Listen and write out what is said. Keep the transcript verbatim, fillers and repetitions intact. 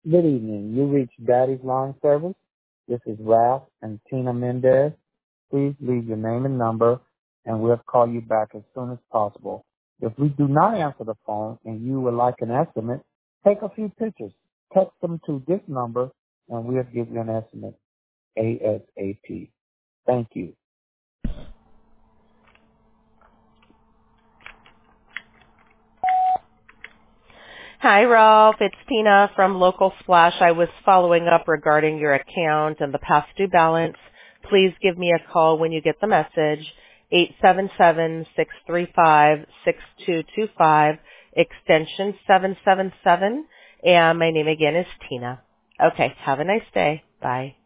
Good evening. You reached Daddy's Lawn Service. This is Ralph and Tina Mendez. Please leave your name and number, and we'll call you back as soon as possible. If we do not answer the phone and you would like an estimate, take a few pictures. Text them to this number, and we'll give you an estimate ASAP. Thank you. Hi, Ralph. It's Tina from Local Splash. I was following up regarding your account and the past due balance. Please give me a call when you get the message, eight seven seven, six three five, six two two five, extension seven seven seven, and my name again is Tina. Okay, have a nice day. Bye.